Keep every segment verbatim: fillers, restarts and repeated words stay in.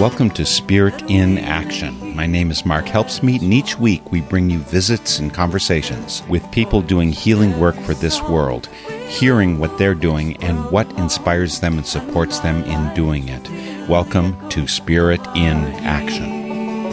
Welcome to Spirit in Action. My name is Mark Helpsmeet, and each week we bring you visits and conversations with people doing healing work for this world, hearing what they're doing and what inspires them and supports them in doing it. Welcome to Spirit in Action.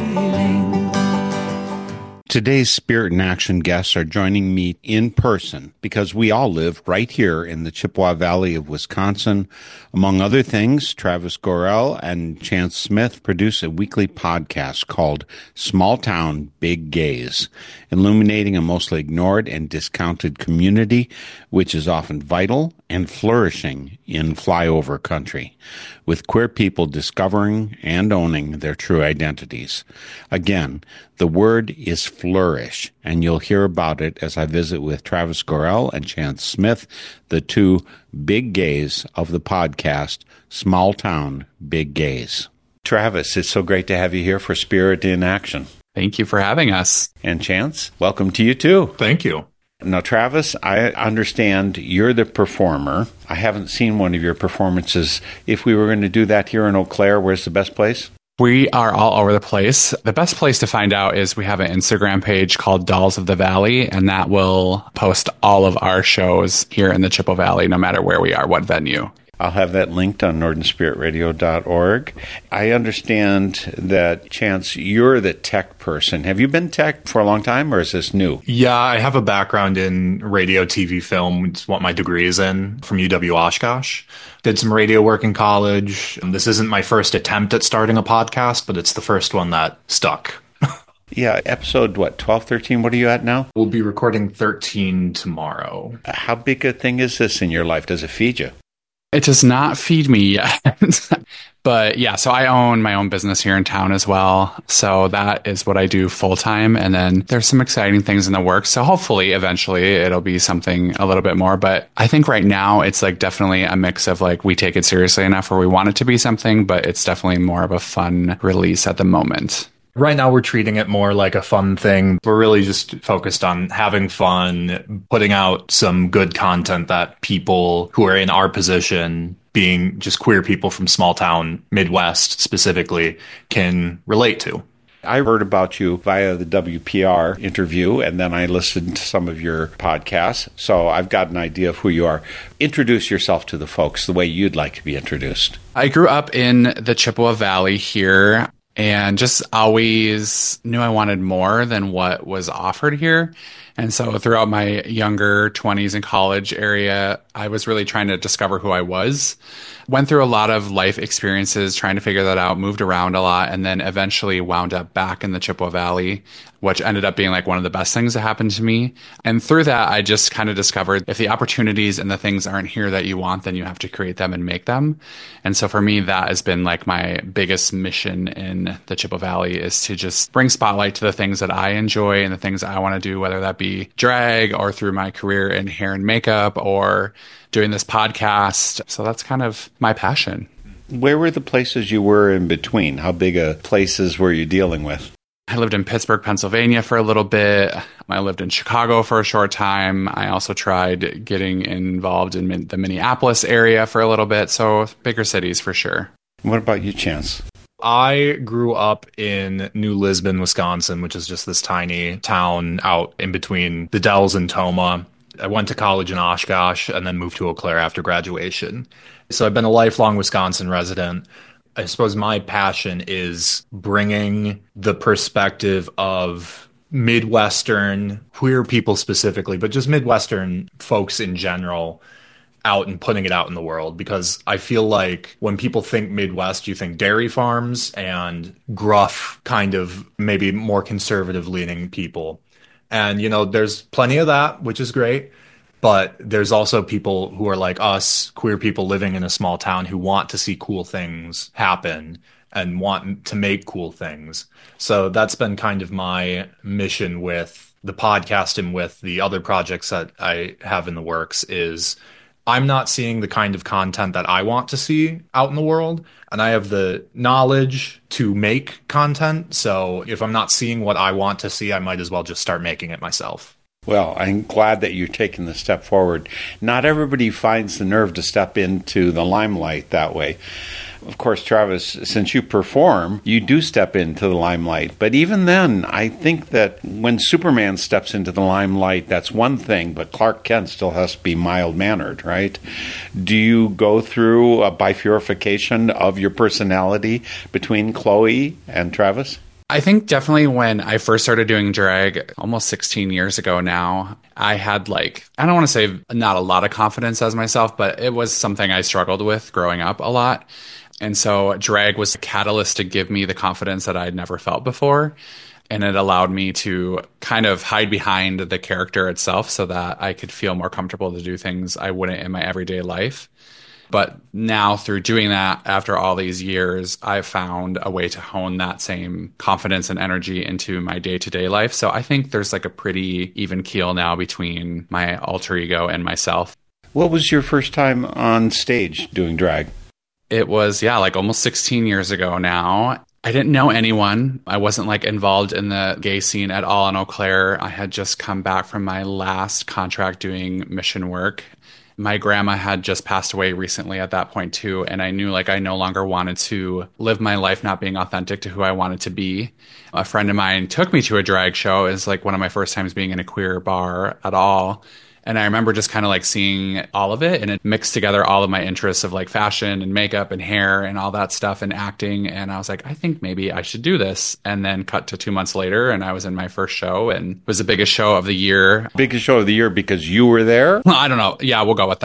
Today's Spirit in Action guests are joining me in person because we all live right here in the Chippewa Valley of Wisconsin. Among other things, Travis Gorell and Chance Smith produce a weekly podcast called Small Town, Big Gays, illuminating a mostly ignored and discounted community which is often vital and flourishing in flyover country, with queer people discovering and owning their true identities. Again, the word is flourish, and you'll hear about it as I visit with Travis Gorell and Chance Smith, the two big gays of the podcast, Small Town, Big Gays. Travis, it's so great to have you here for Spirit in Action. Thank you for having us. And Chance, welcome to you too. Thank you. Now, Travis, I understand you're the performer. I haven't seen one of your performances. If we were going to do that here in Eau Claire, where's the best place? We are all over the place. The best place to find out is we have an Instagram page called Dolls of the Valley, and that will post all of our shows here in the Chippewa Valley, no matter where we are, what venue. I'll have that linked on northern spirit radio dot org. I understand that, Chance, you're the tech person. Have you been tech for a long time, or is this new? Yeah, I have a background in radio, T V, film. It's what my degree is in from U W Oshkosh. Did some radio work in college. This isn't my first attempt at starting a podcast, but it's the first one that stuck. Yeah, episode, what, twelve, thirteen? What are you at now? We'll be recording thirteen tomorrow. How big a thing is this in your life? Does it feed you? It does not feed me yet. But yeah, so I own my own business here in town as well. So that is what I do full time. And then there's some exciting things in the works. So hopefully eventually it'll be something a little bit more. But I think right now it's like definitely a mix of like we take it seriously enough where we want it to be something, but it's definitely more of a fun release at the moment. Right now, we're treating it more like a fun thing. We're really just focused on having fun, putting out some good content that people who are in our position, being just queer people from small town Midwest specifically, can relate to. I heard about you via the W P R interview, and then I listened to some of your podcasts, so I've got an idea of who you are. Introduce yourself to the folks the way you'd like to be introduced. I grew up in the Chippewa Valley here, and just always knew I wanted more than what was offered here. And so throughout my younger twenties and college area, I was really trying to discover who I was. Went through a lot of life experiences trying to figure that out, moved around a lot, and then eventually wound up back in the Chippewa Valley, which ended up being like one of the best things that happened to me. And through that, I just kind of discovered if the opportunities and the things aren't here that you want, then you have to create them and make them. And so for me, that has been like my biggest mission in the Chippewa Valley, is to just bring spotlight to the things that I enjoy and the things that I want to do, whether that be drag or through my career in hair and makeup or doing this podcast. So that's kind of my passion. Where were the places you were in between? How big a places were you dealing with? I lived in Pittsburgh, Pennsylvania for a little bit. I lived in Chicago for a short time. I also tried getting involved in the Minneapolis area for a little bit. So bigger cities for sure. What about you, Chance? I grew up in New Lisbon, Wisconsin, which is just this tiny town out in between the Dells and Tomah. I went to college in Oshkosh and then moved to Eau Claire after graduation. So I've been a lifelong Wisconsin resident. I suppose my passion is bringing the perspective of Midwestern, queer people specifically, but just Midwestern folks in general, out and putting it out in the world. Because I feel like when people think Midwest, you think dairy farms and gruff, kind of maybe more conservative leaning people. And, you know, there's plenty of that, which is great. But there's also people who are like us, queer people living in a small town, who want to see cool things happen and want to make cool things. So that's been kind of my mission with the podcast and with the other projects that I have in the works, is I'm not seeing the kind of content that I want to see out in the world. And I have the knowledge to make content. So if I'm not seeing what I want to see, I might as well just start making it myself. Well, I'm glad that you're taking the step forward. Not everybody finds the nerve to step into the limelight that way. Of course, Travis, since you perform, you do step into the limelight. But even then, I think that when Superman steps into the limelight, that's one thing, but Clark Kent still has to be mild-mannered, right? Do you go through a bifurcation of your personality between Chloe and Travis? I think definitely when I first started doing drag almost sixteen years ago now, I had like, I don't want to say not a lot of confidence as myself, but it was something I struggled with growing up a lot. And so drag was a catalyst to give me the confidence that I'd never felt before. And it allowed me to kind of hide behind the character itself so that I could feel more comfortable to do things I wouldn't in my everyday life. But now through doing that, after all these years, I've found a way to hone that same confidence and energy into my day-to-day life. So I think there's like a pretty even keel now between my alter ego and myself. What was your first time on stage doing drag? It was, yeah, like almost sixteen years ago now. I didn't know anyone. I wasn't like involved in the gay scene at all in Eau Claire. I had just come back from my last contract doing mission work. My grandma had just passed away recently at that point too, and I knew like I no longer wanted to live my life not being authentic to who I wanted to be. A friend of mine took me to a drag show. It was like one of my first times being in a queer bar at all. And I remember just kind of like seeing all of it, and it mixed together all of my interests of like fashion and makeup and hair and all that stuff and acting. And I was like, I think maybe I should do this. And then cut to two months later, and I was in my first show, and it was the biggest show of the year. Biggest show of the year because you were there? Well, I don't know. Yeah, we'll go with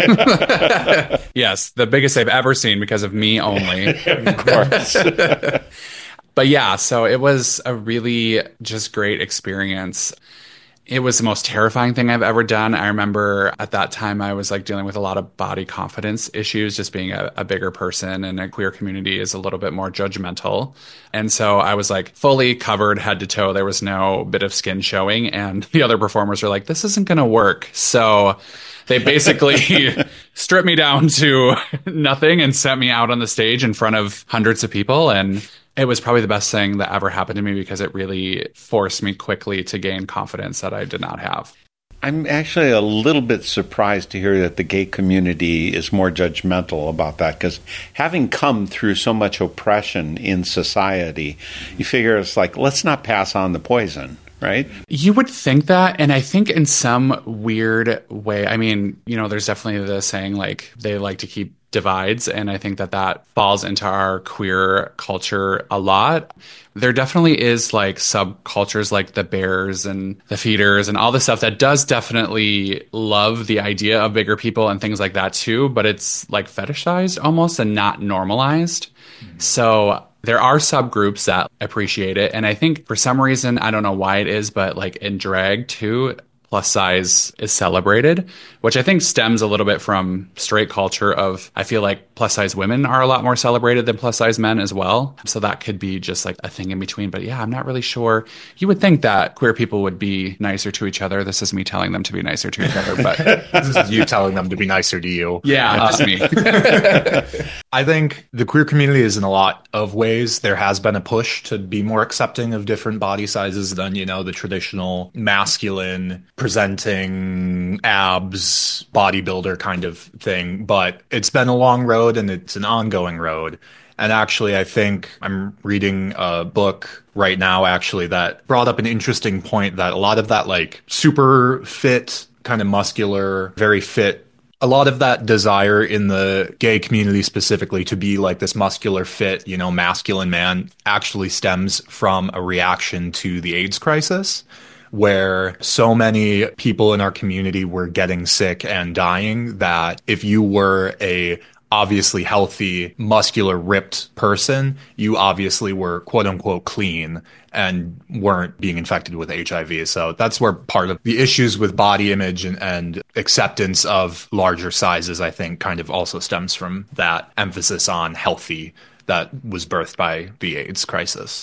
that. Yes, the biggest they've ever seen because of me only. Of course. But yeah, so it was a really just great experience. It was the most terrifying thing I've ever done. I remember at that time I was like dealing with a lot of body confidence issues, just being a, a bigger person, and a queer community is a little bit more judgmental. And so I was like fully covered head to toe. There was no bit of skin showing. And the other performers were like, this isn't going to work. So they basically stripped me down to nothing and sent me out on the stage in front of hundreds of people. And it was probably the best thing that ever happened to me because it really forced me quickly to gain confidence that I did not have. I'm actually a little bit surprised to hear that the gay community is more judgmental about that, because having come through so much oppression in society, you figure it's like, let's not pass on the poison. Right? You would think that. And I think in some weird way, I mean, you know, there's definitely the saying like they like to keep divides. And I think that that falls into our queer culture a lot. There definitely is like subcultures like the bears and the feeders and all this stuff that does definitely love the idea of bigger people and things like that too. But it's like fetishized almost and not normalized. Mm-hmm. So there are subgroups that appreciate it. And I think for some reason, I don't know why it is, but like in drag too, plus size is celebrated, which I think stems a little bit from straight culture of, I feel like plus size women are a lot more celebrated than plus size men as well. So that could be just like a thing in between. But yeah, I'm not really sure. You would think that queer people would be nicer to each other. This is me telling them to be nicer to each other, but this is you telling them to be nicer to you. Yeah, that's me. I think the queer community is in a lot of ways. There has been a push to be more accepting of different body sizes than, you know, the traditional masculine presenting abs bodybuilder kind of thing. But it's been a long road, and it's an ongoing road. And actually, I think I'm reading a book right now, actually, that brought up an interesting point that a lot of that like super fit, kind of muscular, very fit, a lot of that desire in the gay community specifically to be like this muscular, fit, you know, masculine man actually stems from a reaction to the AIDS crisis, where so many people in our community were getting sick and dying that if you were a obviously healthy, muscular, ripped person, you obviously were quote unquote clean and weren't being infected with H I V. So that's where part of the issues with body image and, and acceptance of larger sizes, I think, kind of also stems from that emphasis on healthy that was birthed by the AIDS crisis.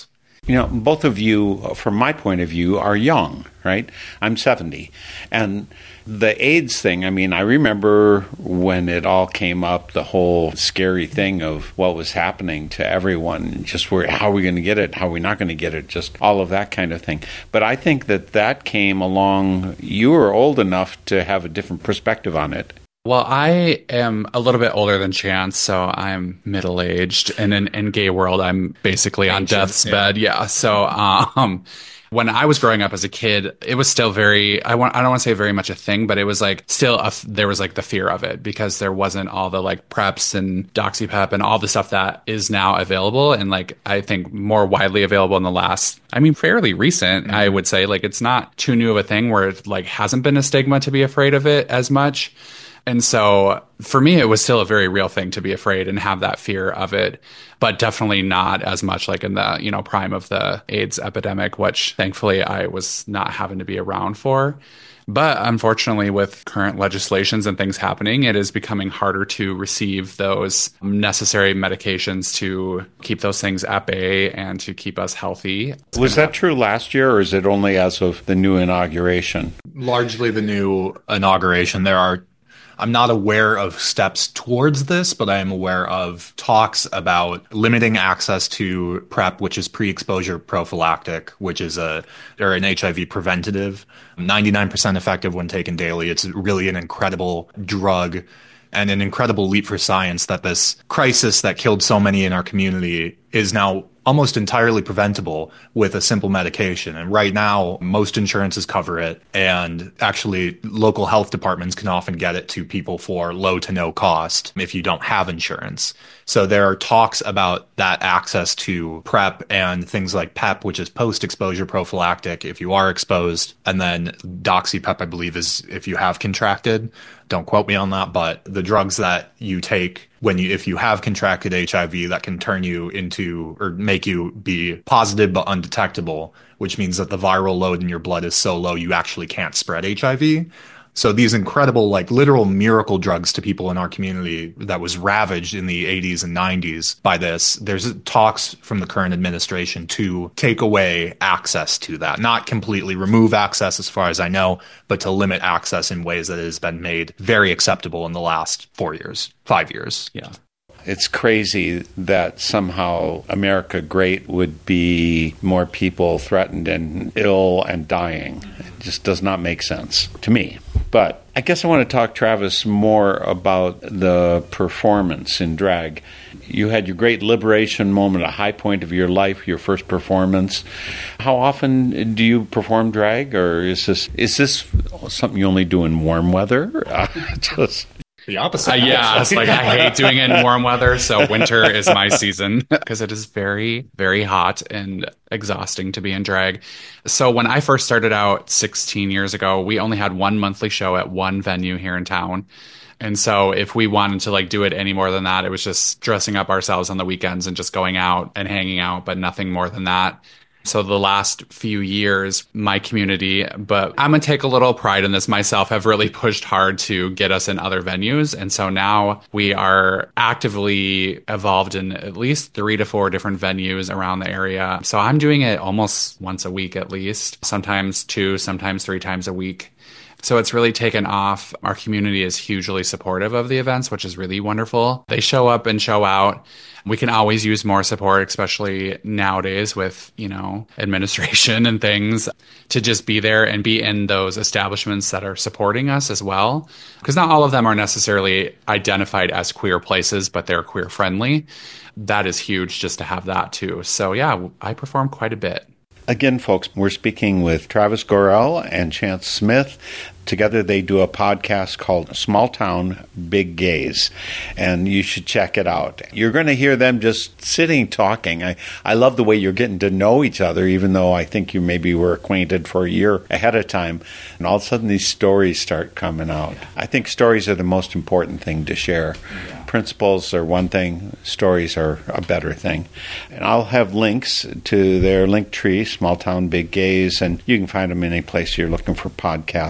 You know, both of you, from my point of view, are young, right? I'm seventy. And the AIDS thing, I mean, I remember when it all came up, the whole scary thing of what was happening to everyone, just where, how are we going to get it, how are we not going to get it, just all of that kind of thing. But I think that that came along, you were old enough to have a different perspective on it. Well, I am a little bit older than Chance, so I'm middle-aged. And in, in gay world, I'm basically on Ancient, death's yeah. bed. Yeah. So um, when I was growing up as a kid, it was still very, I, want, I don't want to say very much a thing, but it was like still, a, there was like the fear of it because there wasn't all the like preps and DoxyPep and all the stuff that is now available. And like, I think more widely available in the last, I mean, fairly recent, mm-hmm. I would say. Like, it's not too new of a thing where it like hasn't been a stigma to be afraid of it as much. And so for me, it was still a very real thing to be afraid and have that fear of it, but definitely not as much like in the, you know, prime of the AIDS epidemic, which thankfully I was not having to be around for. But unfortunately, with current legislations and things happening, it is becoming harder to receive those necessary medications to keep those things at bay and to keep us healthy. Was that true last year, or is it only as of the new inauguration? Largely the new inauguration. There are I'm not aware of steps towards this, but I am aware of talks about limiting access to PrEP, which is pre-exposure prophylactic, which is a or an H I V preventative, ninety-nine percent effective when taken daily. It's really an incredible drug and an incredible leap for science that this crisis that killed so many in our community is now almost entirely preventable with a simple medication. And right now, most insurances cover it. And actually, local health departments can often get it to people for low to no cost if you don't have insurance. So there are talks about that access to PrEP and things like PEP, which is post-exposure prophylactic if you are exposed. And then DoxyPep, I believe, is if you have contracted. Don't quote me on that, but the drugs that you take when you, if you have contracted H I V, that can turn you into or make you be positive but undetectable, which means that the viral load in your blood is so low you actually can't spread H I V. So these incredible, like literal miracle drugs to people in our community that was ravaged in the eighties and nineties by this. There's talks from the current administration to take away access to that, not completely remove access as far as I know, but to limit access in ways that has been made very acceptable in the last four years, five years. Yeah. It's crazy that somehow America Great would be more people threatened and ill and dying. It just does not make sense to me. But I guess I want to talk, Travis, more about the performance in drag. You had your great liberation moment, a high point of your life, your first performance. How often do you perform drag, or is this is this something you only do in warm weather? Uh, just... The opposite. Uh, yeah, it's like I hate doing it in warm weather, so winter is my season because it is very, very hot and exhausting to be in drag. So when I first started out sixteen years ago, we only had one monthly show at one venue here in town. And so if we wanted to like do it any more than that, it was just dressing up ourselves on the weekends and just going out and hanging out, but nothing more than that. So the last few years, my community, but I'm going to take a little pride in this myself, have really pushed hard to get us in other venues. And so now we are actively involved in at least three to four different venues around the area. So I'm doing it almost once a week at least, sometimes two, sometimes three times a week. So it's really taken off. Our community is hugely supportive of the events, which is really wonderful. They show up and show out. We can always use more support, especially nowadays with, you know, administration and things, to just be there and be in those establishments that are supporting us as well. Because not all of them are necessarily identified as queer places, but they're queer friendly. That is huge just to have that too. So yeah, I perform quite a bit. Again, folks, we're speaking with Travis Gorell and Chance Smith. Together they do a podcast called Small Town Big Gays, and you should check it out. You're going to hear them just sitting talking. I, I love the way you're getting to know each other, even though I think you maybe were acquainted for a year ahead of time, and all of a sudden these stories start coming out. I think stories are the most important thing to share. Yeah. Principles are one thing, stories are a better thing. And I'll have links to their link tree, Small Town Big Gays, and you can find them any place you're looking for podcasts.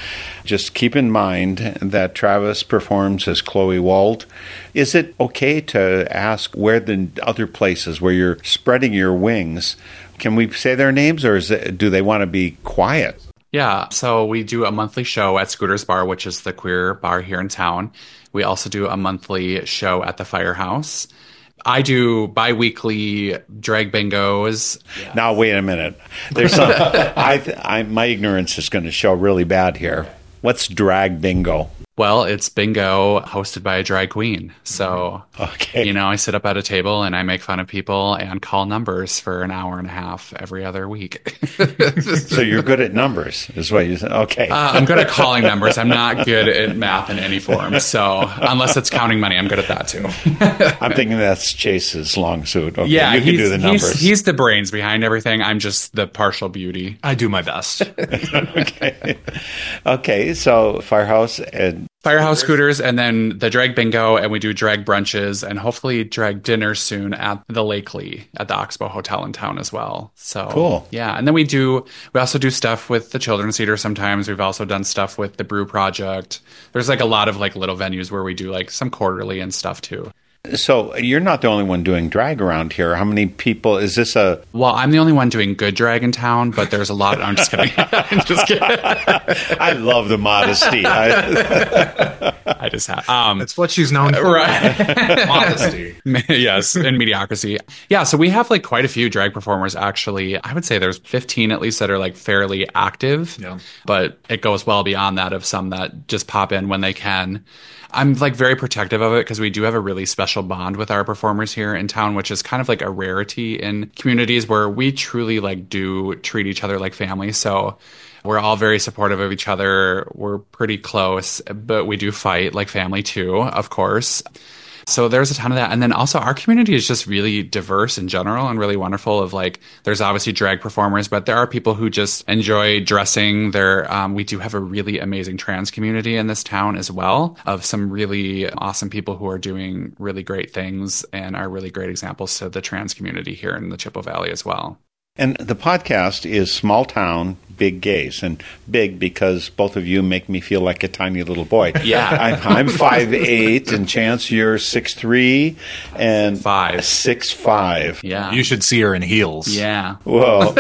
Just keep in mind that Travis performs as Chloe Wald. Is it okay to ask where the other places where you're spreading your wings, can we say their names, or is it, do they want to be quiet? Yeah, so we do a monthly show at Scooter's Bar, which is the queer bar here in town. We also do a monthly show at the Firehouse. I do bi-weekly drag bingos. Yeah. Now, wait a minute. There's some. I, I, my ignorance is going to show really bad here. What's drag bingo? Well, it's bingo hosted by a drag queen. So, okay. you know, I sit up at a table and I make fun of people and call numbers for an hour and a half every other week. So you're good at numbers, is what you said. Okay. Uh, I'm good at calling numbers. I'm not good at math in any form. So unless it's counting money, I'm good at that too. I'm thinking that's Chase's long suit. Okay, yeah, you can do the numbers. He's, he's the brains behind everything. I'm just the partial beauty. I do my best. Okay. Okay, so Firehouse and Firehouse Scooters, and then the drag bingo, and we do drag brunches and hopefully drag dinner soon at the Lakely at the Oxbow Hotel in town as well. So cool. Yeah, and then we do we also do stuff with the Children's Theater sometimes. We've also done stuff with the Brew Project. There's like a lot of like little venues where we do like some quarterly and stuff too. So you're not the only one doing drag around here. How many people is this a? Well, I'm the only one doing good drag in town, but there's a lot. I'm just kidding. I'm just kidding. I love the modesty. I, I just have. Um, That's what she's known for. Right. Modesty. Yes, and mediocrity. Yeah, so we have like quite a few drag performers actually. I would say there's fifteen at least that are like fairly active. Yeah. But it goes well beyond that of some that just pop in when they can. I'm like very protective of it because we do have a really special bond with our performers here in town, which is kind of like a rarity in communities where we truly like do treat each other like family. So we're all very supportive of each other. We're pretty close, but we do fight like family too, of course. So there's a ton of that. And then also our community is just really diverse in general and really wonderful of like, there's obviously drag performers, but there are people who just enjoy dressing. There, um, we do have a really amazing trans community in this town as well of some really awesome people who are doing really great things and are really great examples to the trans community here in the Chippewa Valley as well. And the podcast is Small Town, Big Gays. And big because both of you make me feel like a tiny little boy. Yeah. I'm, I'm five eight, and Chance, you're six three and five. six five. Yeah. You should see her in heels. Yeah. Whoa.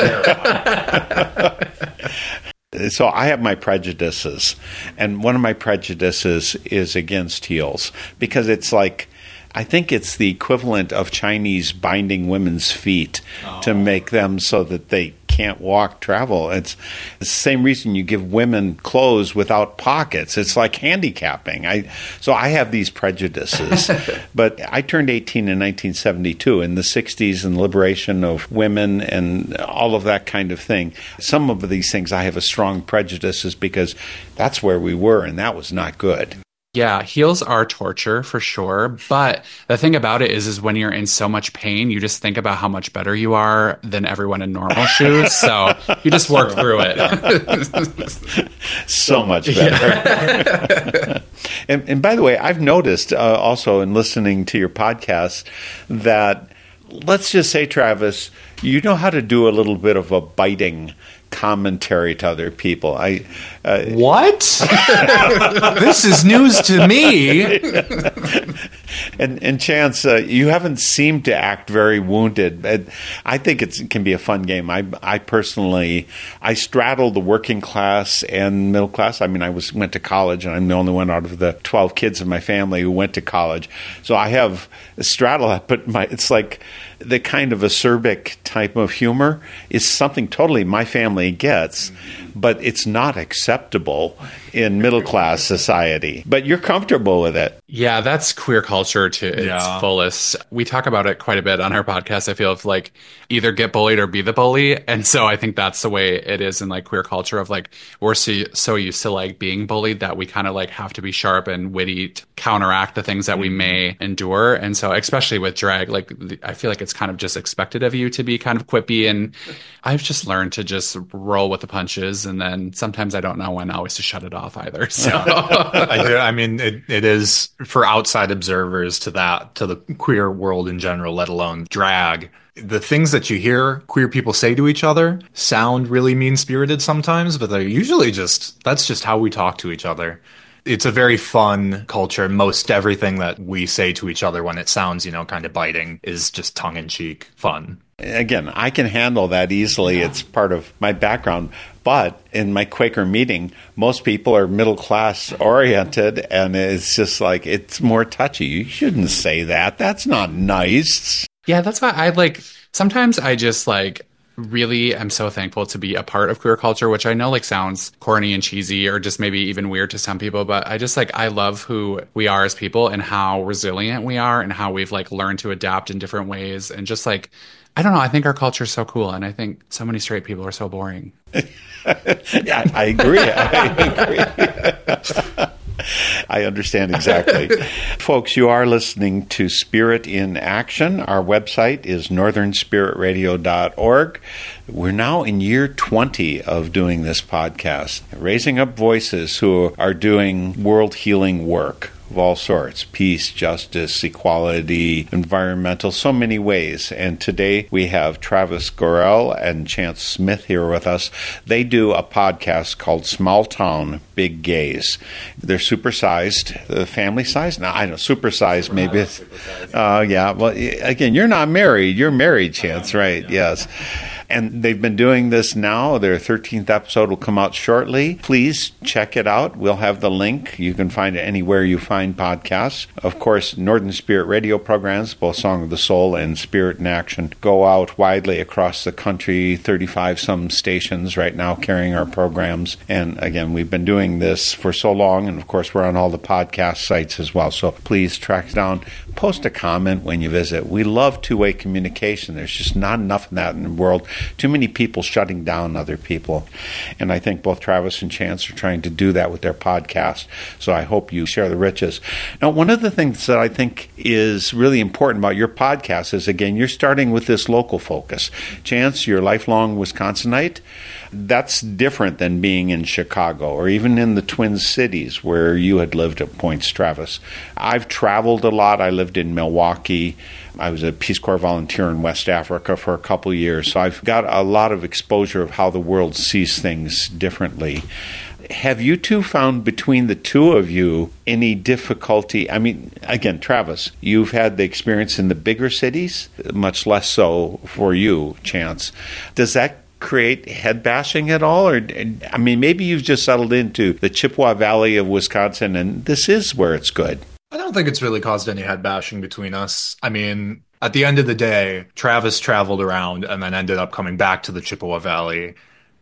So I have my prejudices. And one of my prejudices is against heels because it's like, I think it's the equivalent of Chinese binding women's feet oh. to make them so that they can't walk, travel. It's the same reason you give women clothes without pockets. It's like handicapping. I so I have these prejudices. But I turned eighteen in nineteen seventy-two in the sixties and liberation of women and all of that kind of thing. Some of these things I have a strong prejudices because that's where we were, and that was not good. Yeah, heels are torture for sure. But the thing about it is, is when you're in so much pain, you just think about how much better you are than everyone in normal shoes. So you just work through it. So much better. Yeah. and, and by the way, I've noticed uh, also in listening to your podcast that, let's just say, Travis, you know how to do a little bit of a biting commentary to other people. I uh, what? This is news to me. and and Chance, uh, you haven't seemed to act very wounded. I think it's, it can be a fun game. I I personally I straddle the working class and middle class. I mean, I was went to college, and I'm the only one out of the twelve kids in my family who went to college. So I have a straddle that, but my it's like the kind of acerbic type of humor is something totally my family gets, but it's not acceptable in middle-class society. But you're comfortable with it. Yeah, that's queer culture to its yeah. fullest. We talk about it quite a bit on our podcast. I feel of like either get bullied or be the bully. And so I think that's the way it is in like queer culture of like we're so, so used to like being bullied that we kind of like have to be sharp and witty to counteract the things that we may endure. And so especially with drag, like I feel like it's kind of just expected of you to be kind of quippy. And I've just learned to just roll with the punches is. And then sometimes I don't know when always to shut it off either. So I, do, I mean, it, it is for outside observers to that, to the queer world in general, let alone drag. The things that you hear queer people say to each other sound really mean-spirited sometimes, but they're usually just, that's just how we talk to each other. It's a very fun culture. Most everything that we say to each other when it sounds, you know, kind of biting is just tongue-in-cheek fun. Again, I can handle that easily. Yeah. It's part of my background. But in my Quaker meeting, most people are middle-class oriented, and it's just like, it's more touchy. You shouldn't say that. That's not nice. Yeah, that's why I like, sometimes I just like, really am so thankful to be a part of queer culture, which I know like sounds corny and cheesy or just maybe even weird to some people, but I just like I love who we are as people and how resilient we are and how we've like learned to adapt in different ways, and just like I don't know, I think our culture is so cool, and I think so many straight people are so boring. Yeah, I agree. I agree. I understand exactly. Folks, you are listening to Spirit in Action. Our website is northern spirit radio dot org. We're now in year twenty of doing this podcast, raising up voices who are doing world healing work of all sorts: peace, justice, equality, environmental, so many ways. And today we have Travis Gorell and Chance Smith here with us. They do a podcast called Small Town Big Gays. They're supersized, uh, family size? No, I don't know, supersized maybe. Uh, yeah, well, again, you're not married. You're married, Chance, right? Yes. And they've been doing this now. Their thirteenth episode will come out shortly. Please check it out. We'll have the link. You can find it anywhere you find podcasts. Of course, Northern Spirit radio programs, both Song of the Soul and Spirit in Action, go out widely across the country, thirty-five some stations right now carrying our programs. And again, we've been doing this for so long, and of course, we're on all the podcast sites as well. So please track us down. Post a comment when you visit. We love two-way communication. There's just not enough of that in the world. Too many people shutting down other people. And I think both Travis and Chance are trying to do that with their podcast. So I hope you share the riches. Now, one of the things that I think is really important about your podcast is, again, you're starting with this local focus. Chance, you're a lifelong Wisconsinite. That's different than being in Chicago or even in the Twin Cities where you had lived at points, Travis. I've traveled a lot. I lived in Milwaukee. I was a Peace Corps volunteer in West Africa for a couple of years. So I've got a lot of exposure of how the world sees things differently. Have you two found between the two of you any difficulty? I mean, again, Travis, you've had the experience in the bigger cities, much less so for you, Chance. Does that create head bashing at all? Or, I mean, maybe you've just settled into the Chippewa Valley of Wisconsin and this is where it's good. I don't think it's really caused any head bashing between us. I mean, at the end of the day, Travis traveled around and then ended up coming back to the Chippewa Valley.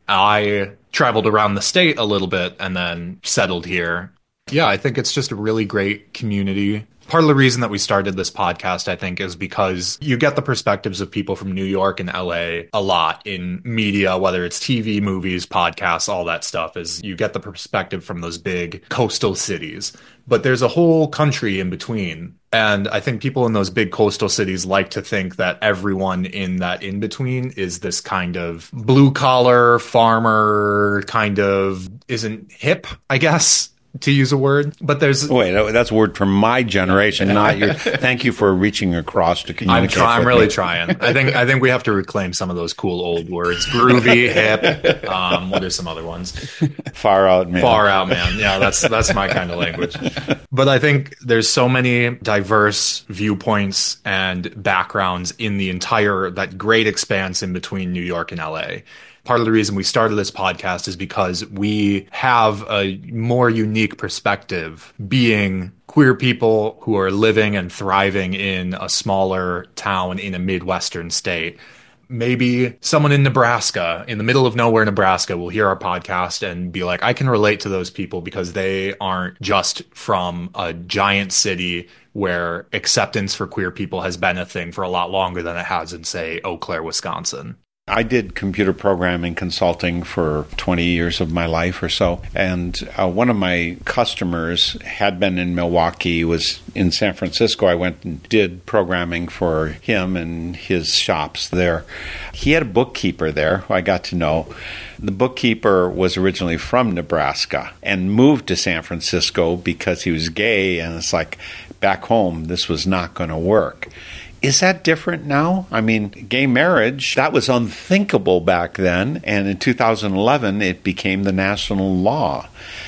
I traveled around the state a little bit and then settled here. Yeah, I think it's just a really great community. Part of the reason that we started this podcast, I think, is because you get the perspectives of people from New York and L A a lot in media, whether it's T V, movies, podcasts, all that stuff, is you get the perspective from those big coastal cities. But there's a whole country in between. And I think people in those big coastal cities like to think that everyone in that in-between is this kind of blue-collar farmer, kind of isn't hip, I guess, to use a word. But there's... Wait, that's a word from my generation, not your... Thank you for reaching across to communicate. I'm, try, I'm really me. trying. I think I think we have to reclaim some of those cool old words. Groovy, hip, um, what are some other ones? Far out man. Far out man. Yeah, that's that's my kind of language. But I think there's so many diverse viewpoints and backgrounds in the entire, that great expanse in between New York and L A. Part of the reason we started this podcast is because we have a more unique perspective being queer people who are living and thriving in a smaller town in a Midwestern state. Maybe someone in Nebraska, in the middle of nowhere, Nebraska, will hear our podcast and be like, I can relate to those people because they aren't just from a giant city where acceptance for queer people has been a thing for a lot longer than it has in, say, Eau Claire, Wisconsin. I did computer programming consulting for twenty years of my life or so, and uh, one of my customers had been in Milwaukee, was in San Francisco. I went and did programming for him and his shops there. He had a bookkeeper there who I got to know. The bookkeeper was originally from Nebraska and moved to San Francisco because he was gay, and it's like, back home, this was not going to work. Is that different now? I mean, gay marriage, that was unthinkable back then, and in two thousand eleven, it became the national law.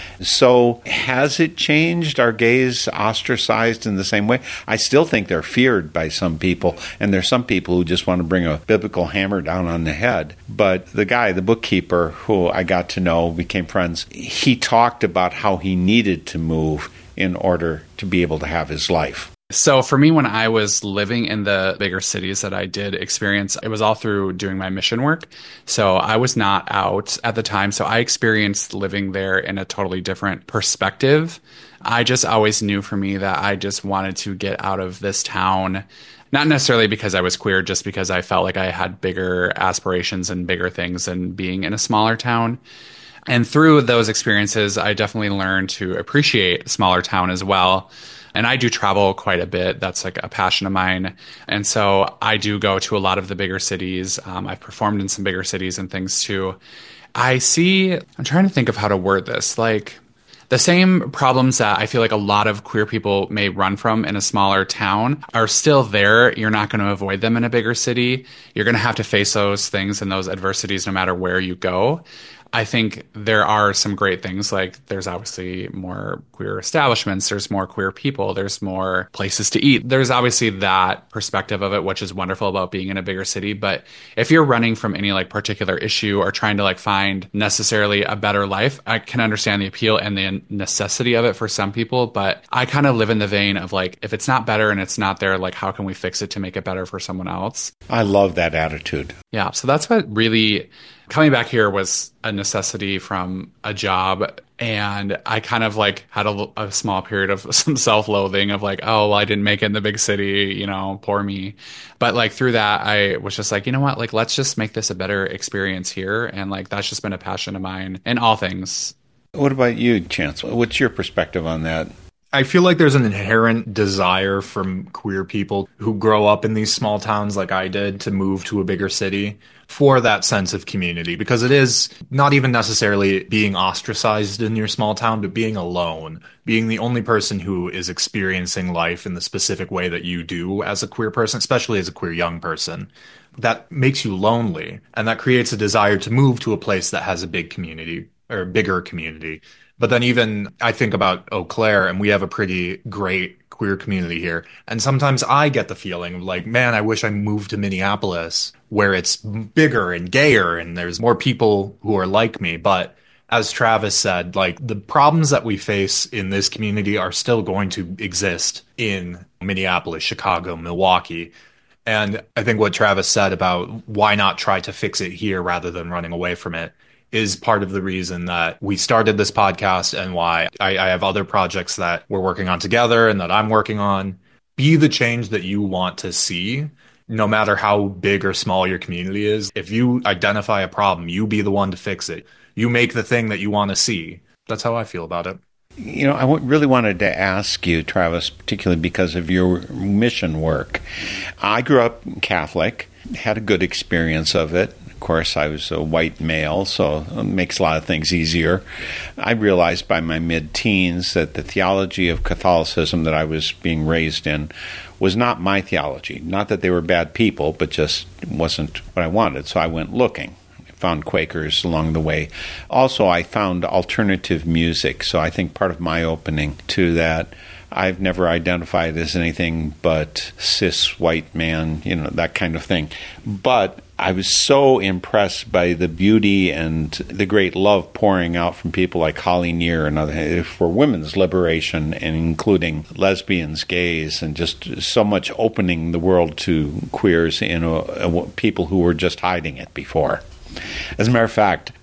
So has it changed? Are gays ostracized in the same way? I still think they're feared by some people, and there's some people who just want to bring a biblical hammer down on the head. But the guy, the bookkeeper, who I got to know, became friends, he talked about how he needed to move in order to be able to have his life. So for me, when I was living in the bigger cities that I did experience, it was all through doing my mission work. So I was not out at the time. So I experienced living there in a totally different perspective. I just always knew for me that I just wanted to get out of this town. Not necessarily because I was queer, just because I felt like I had bigger aspirations and bigger things than being in a smaller town. And through those experiences, I definitely learned to appreciate a smaller town as well. And I do travel quite a bit. That's like a passion of mine. And so I do go to a lot of the bigger cities. Um, I've performed in some bigger cities and things too. I see, I'm trying to think of how to word this. Like the same problems that I feel like a lot of queer people may run from in a smaller town are still there. You're not going to avoid them in a bigger city. You're going to have to face those things and those adversities no matter where you go. I think there are some great things, like there's obviously more queer establishments, there's more queer people, there's more places to eat. There's obviously that perspective of it, which is wonderful about being in a bigger city. But if you're running from any like particular issue or trying to like find necessarily a better life, I can understand the appeal and the necessity of it for some people. But I kind of live in the vein of like, if it's not better and it's not there, like how can we fix it to make it better for someone else? I love that attitude. Yeah. So that's what really... Coming back here was a necessity from a job, and I kind of like had a, a small period of some self-loathing of like, oh, well, I didn't make it in the big city, you know, poor me. But like through that, I was just like, you know what, like let's just make this a better experience here. And like that's just been a passion of mine in all things. What about you, Chance? What's your perspective on that? I feel like there's an inherent desire from queer people who grow up in these small towns like I did to move to a bigger city for that sense of community, because it is not even necessarily being ostracized in your small town, but being alone, being the only person who is experiencing life in the specific way that you do as a queer person, especially as a queer young person. That makes you lonely, and that creates a desire to move to a place that has a big community or a bigger community. But then even I think about Eau Claire, and we have a pretty great queer community here. And sometimes I get the feeling of like, man, I wish I moved to Minneapolis where it's bigger and gayer and there's more people who are like me. But as Travis said, like the problems that we face in this community are still going to exist in Minneapolis, Chicago, Milwaukee. And I think what Travis said about why not try to fix it here rather than running away from it is part of the reason that we started this podcast and why I, I have other projects that we're working on together and that I'm working on. Be the change that you want to see, no matter how big or small your community is. If you identify a problem, you be the one to fix it. You make the thing that you want to see. That's how I feel about it. You know, I w- really wanted to ask you, Travis, particularly because of your mission work. I grew up Catholic, had a good experience of it. Of course, I was a white male, so it makes a lot of things easier. I realized by my mid-teens that the theology of Catholicism that I was being raised in was not my theology. Not that they were bad people, but just wasn't what I wanted. So I went looking. Found Quakers along the way. Also, I found alternative music. So I think part of my opening to that, I've never identified as anything but cis white man, you know, that kind of thing. But I was so impressed by the beauty and the great love pouring out from people like Holly Near and other for women's liberation, and including lesbians, gays, and just so much opening the world to queers, you know, people who were just hiding it before. As a matter of fact, I've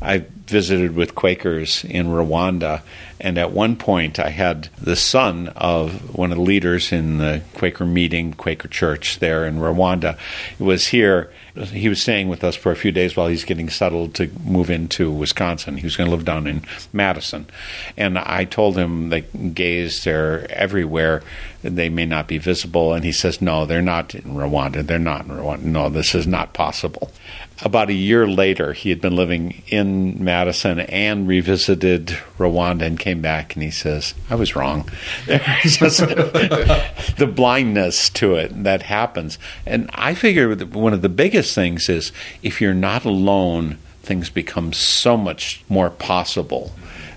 visited with Quakers in Rwanda, and at one point I had the son of one of the leaders in the Quaker meeting, Quaker church there in Rwanda. He was here. He was staying with us for a few days while he's getting settled to move into Wisconsin. He was going to live down in Madison. And I told him that gays, they're everywhere. They may not be visible. And he says, no, they're not in Rwanda. They're not in Rwanda. No, this is not possible. About a year later, he had been living in Madison and revisited Rwanda and came back, and he says, I was wrong. There's just the blindness to it that happens. And I figure that one of the biggest things is if you're not alone, things become so much more possible.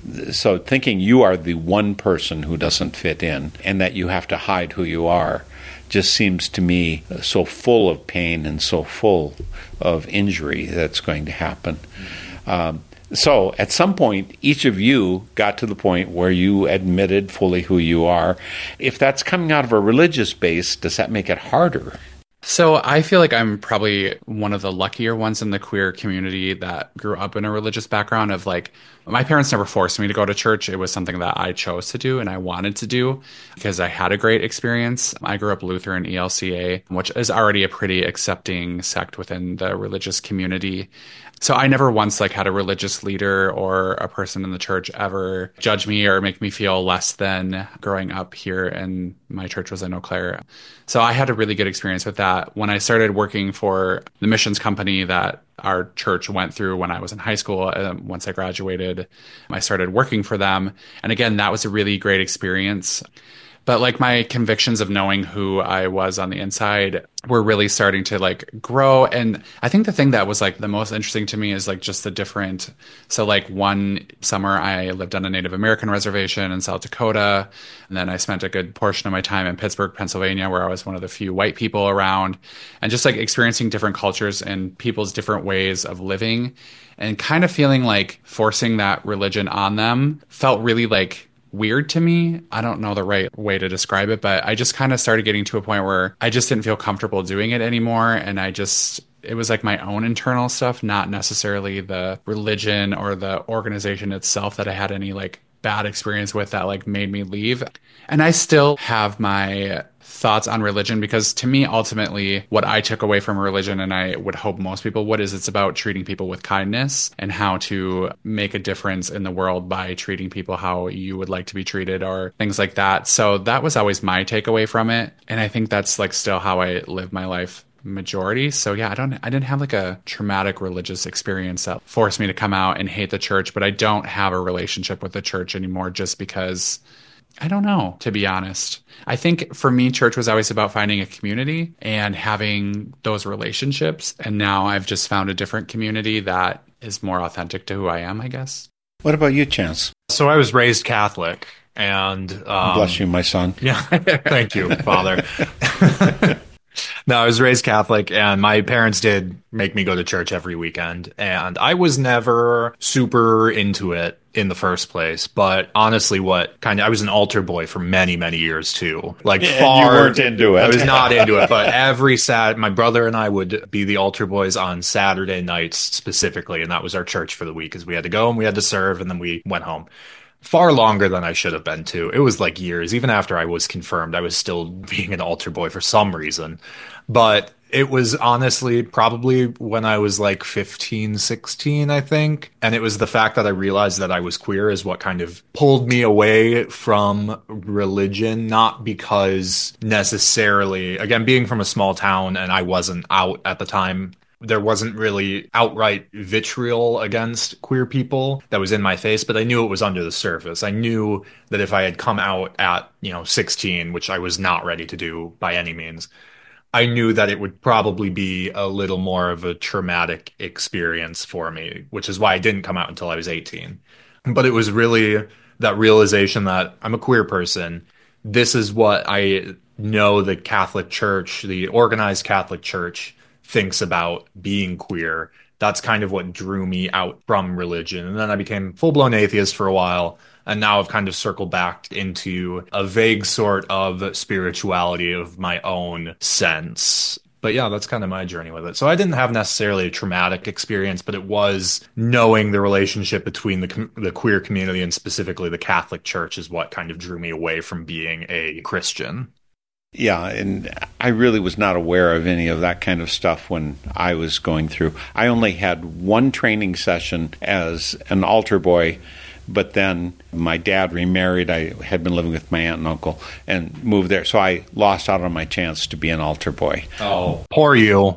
So thinking you are the one person who doesn't fit in and that you have to hide who you are just seems to me so full of pain and so full of injury that's going to happen. Um, so at some point, each of you got to the point where you admitted fully who you are. If that's coming out of a religious base, does that make it harder? So I feel like I'm probably one of the luckier ones in the queer community that grew up in a religious background of like, my parents never forced me to go to church. It was something that I chose to do and I wanted to do because I had a great experience. I grew up Lutheran E L C A, which is already a pretty accepting sect within the religious community. So I never once like had a religious leader or a person in the church ever judge me or make me feel less than growing up here, and my church was in Eau Claire. So I had a really good experience with that. When I started working for the missions company that our church went through when I was in high school, um, once I graduated, I started working for them. And again, that was a really great experience. But like my convictions of knowing who I was on the inside were really starting to like grow. And I think the thing that was like the most interesting to me is like just the different. So like one summer I lived on a Native American reservation in South Dakota. And then I spent a good portion of my time in Pittsburgh, Pennsylvania, where I was one of the few white people around, and just like experiencing different cultures and people's different ways of living and kind of feeling like forcing that religion on them felt really like weird to me. I don't know the right way to describe it, but I just kind of started getting to a point where I just didn't feel comfortable doing it anymore. And I just, it was like my own internal stuff, not necessarily the religion or the organization itself that I had any like bad experience with that like made me leave. And I still have my thoughts on religion because to me, ultimately, what I took away from religion, and I would hope most people would, is it's about treating people with kindness and how to make a difference in the world by treating people how you would like to be treated or things like that. So that was always my takeaway from it. And I think that's like still how I live my life majority. So yeah, I don't, I didn't have like a traumatic religious experience that forced me to come out and hate the church, but I don't have a relationship with the church anymore just because I don't know, to be honest. I think for me, church was always about finding a community and having those relationships. And now I've just found a different community that is more authentic to who I am, I guess. What about you, Chance? So I was raised Catholic, and um, bless you, my son. Yeah, thank you, Father. No, I was raised Catholic, and my parents did make me go to church every weekend, and I was never super into it in the first place. But honestly, what kind of, I was an altar boy for many, many years too. Like and far, you weren't into it. I was not into it, but every Sat, my brother and I would be the altar boys on Saturday nights specifically, and that was our church for the week, because we had to go and we had to serve, and then we went home. Far longer than I should have been too. It was like years. Even after I was confirmed, I was still being an altar boy for some reason. But it was honestly probably when I was like fifteen, sixteen, I think. And it was the fact that I realized that I was queer is what kind of pulled me away from religion. Not because necessarily, again, being from a small town and I wasn't out at the time, there wasn't really outright vitriol against queer people that was in my face, but I knew it was under the surface. I knew that if I had come out at, you know, sixteen, which I was not ready to do by any means, I knew that it would probably be a little more of a traumatic experience for me, which is why I didn't come out until I was eighteen. But it was really that realization that I'm a queer person. This is what I know the Catholic Church, the organized Catholic Church, thinks about being queer. That's kind of what drew me out from religion. And then I became full-blown atheist for a while. And now I've kind of circled back into a vague sort of spirituality of my own sense. But yeah, that's kind of my journey with it. So I didn't have necessarily a traumatic experience, but it was knowing the relationship between the the queer community and specifically the Catholic Church is what kind of drew me away from being a Christian. Yeah, and I really was not aware of any of that kind of stuff when I was going through. I only had one training session as an altar boy, but then my dad remarried. I had been living with my aunt and uncle and moved there. So I lost out on my chance to be an altar boy. Oh, poor you.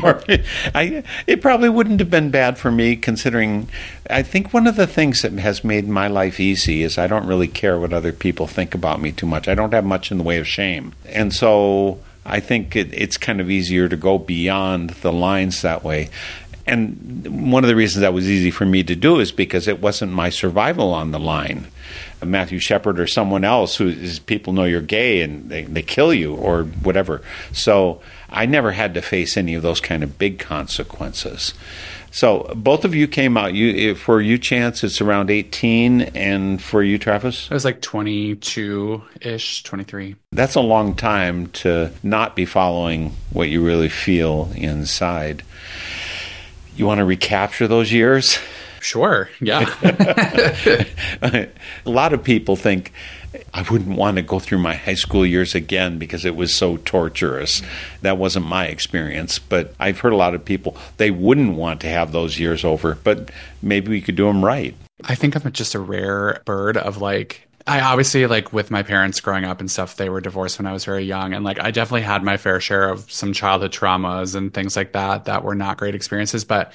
I, it probably wouldn't have been bad for me, considering I think one of the things that has made my life easy is I don't really care what other people think about me too much. I don't have much in the way of shame. And so I think it, it's kind of easier to go beyond the lines that way. And one of the reasons that was easy for me to do is because it wasn't my survival on the line. Matthew Shepard or someone else who is, people know you're gay and they, they kill you or whatever. So I never had to face any of those kind of big consequences. So both of you came out. You for you, Chance, it's around eighteen, and for you, Travis? It was like twenty-two-ish, twenty-three. That's a long time to not be following what you really feel inside. You want to recapture those years? Sure, yeah. A lot of people think, I wouldn't want to go through my high school years again because it was so torturous. That wasn't my experience, but I've heard a lot of people, they wouldn't want to have those years over, but maybe we could do them right. I think I'm just a rare bird of like, I obviously, like, with my parents growing up and stuff, they were divorced when I was very young. And, like, I definitely had my fair share of some childhood traumas and things like that that were not great experiences. But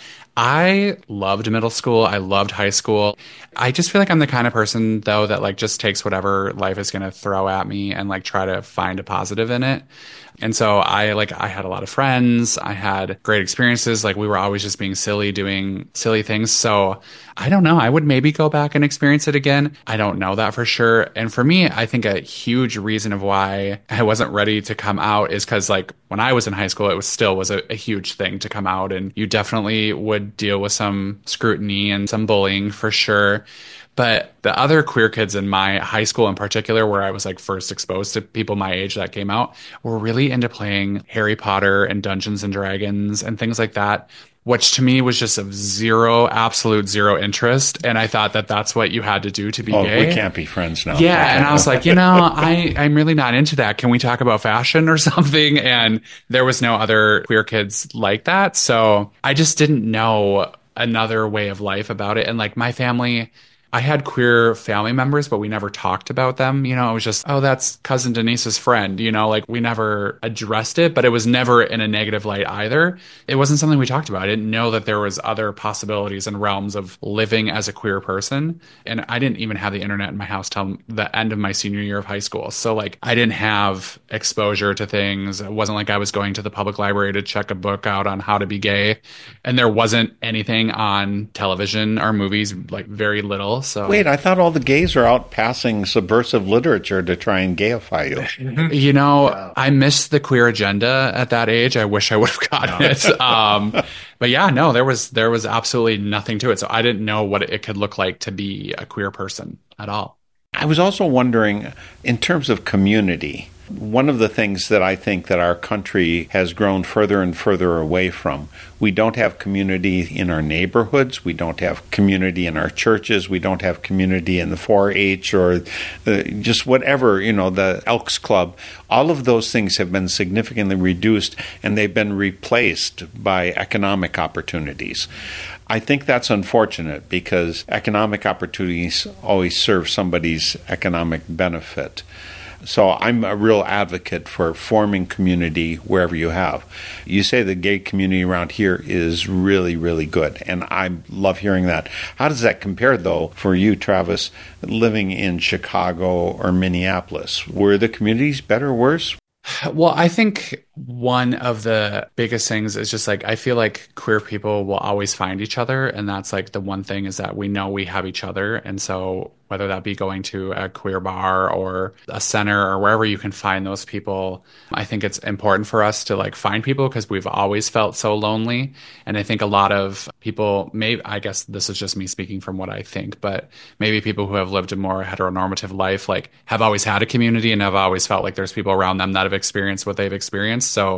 I loved middle school. I loved high school. I just feel like I'm the kind of person, though, that, like, just takes whatever life is going to throw at me and, like, try to find a positive in it. And so I, like, I had a lot of friends. I had great experiences. Like, we were always just being silly, doing silly things. So I don't know. I would maybe go back and experience it again. I don't know that for sure. And for me, I think a huge reason of why I wasn't ready to come out is because, like, when I was in high school, it was still was a, a huge thing to come out. And you definitely would deal with some scrutiny and some bullying for sure. But the other queer kids in my high school in particular, where I was like first exposed to people my age that came out, were really into playing Harry Potter and Dungeons and Dragons and things like that, which to me was just of zero, absolute zero interest. And I thought that that's what you had to do to be oh, gay. We can't be friends now. Yeah. And I was like, you know, I, I'm really not into that. Can we talk about fashion or something? And there was no other queer kids like that. So I just didn't know another way of life about it. And like my family, I had queer family members, but we never talked about them. You know, it was just, oh, that's cousin Denise's friend. You know, like we never addressed it, but it was never in a negative light either. It wasn't something we talked about. I didn't know that there was other possibilities and realms of living as a queer person. And I didn't even have the internet in my house till the end of my senior year of high school. So like I didn't have exposure to things. It wasn't like I was going to the public library to check a book out on how to be gay. And there wasn't anything on television or movies, like very little. So wait, I thought all the gays are out passing subversive literature to try and gayify you. You know, yeah. I missed the queer agenda at that age. I wish I would have gotten no. it. Um, but yeah, no, there was there was absolutely nothing to it. So I didn't know what it could look like to be a queer person at all. I was also wondering, in terms of community, one of the things that I think that our country has grown further and further away from, we don't have community in our neighborhoods, we don't have community in our churches, we don't have community in the four H or uh, just whatever, you know, the Elks Club. All of those things have been significantly reduced and they've been replaced by economic opportunities. I think that's unfortunate because economic opportunities always serve somebody's economic benefit. So I'm a real advocate for forming community wherever you have. You say the gay community around here is really, really good, and I love hearing that. How does that compare, though, for you, Travis, living in Chicago or Minneapolis? Were the communities better or worse? Well, I think one of the biggest things is just like, I feel like queer people will always find each other. And that's like the one thing is that we know we have each other. And so whether that be going to a queer bar or a center or wherever you can find those people, I think it's important for us to like find people because we've always felt so lonely. And I think a lot of people, maybe, I guess this is just me speaking from what I think, but maybe people who have lived a more heteronormative life, like have always had a community and have always felt like there's people around them that have experienced what they've experienced. So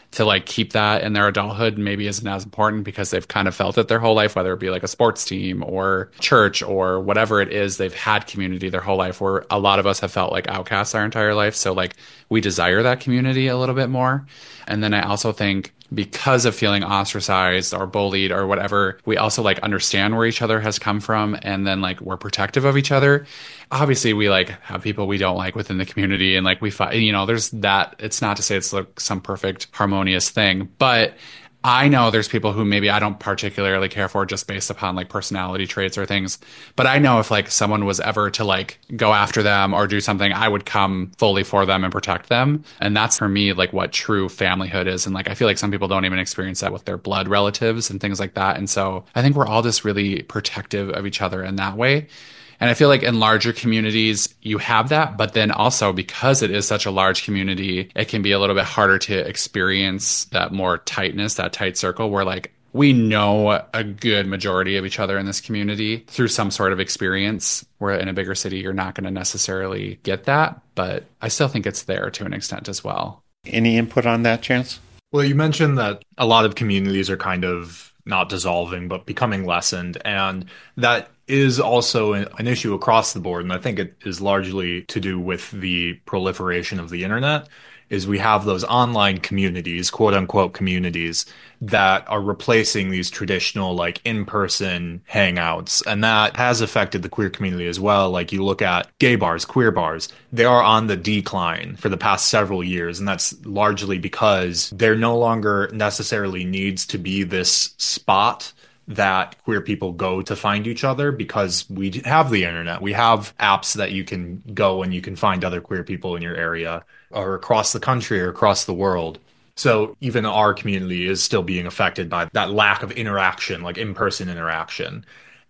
to like keep that in their adulthood maybe isn't as important because they've kind of felt it their whole life, whether it be like a sports team or church or whatever it is. They've had community their whole life, where a lot of us have felt like outcasts our entire life. So like we desire that community a little bit more. And then I also think because of feeling ostracized or bullied or whatever, we also like understand where each other has come from, and then like we're protective of each other. Obviously we like have people we don't like within the community, and like we fight, you know, there's that. It's not to say it's like some perfect harmonious thing, but I know there's people who maybe I don't particularly care for just based upon like personality traits or things. But I know if like someone was ever to like go after them or do something, I would come fully for them and protect them. And that's for me like what true familyhood is. And like I feel like some people don't even experience that with their blood relatives and things like that. And so I think we're all just really protective of each other in that way. And I feel like in larger communities, you have that. But then also because it is such a large community, it can be a little bit harder to experience that more tightness, that tight circle where like we know a good majority of each other in this community through some sort of experience, where in a bigger city, you're not going to necessarily get that. But I still think it's there to an extent as well. Any input on that, Chance? Well, you mentioned that a lot of communities are kind of not dissolving, but becoming lessened. And that is also an issue across the board. And I think it is largely to do with the proliferation of the internet, is we have those online communities, quote unquote communities, that are replacing these traditional like in-person hangouts. And that has affected the queer community as well. Like you look at gay bars, queer bars, they are on the decline for the past several years. And that's largely because there no longer necessarily needs to be this spot that queer people go to find each other, because we have the internet. We have apps that you can go and you can find other queer people in your area or across the country or across the world. So even our community is still being affected by that lack of interaction, like in-person interaction.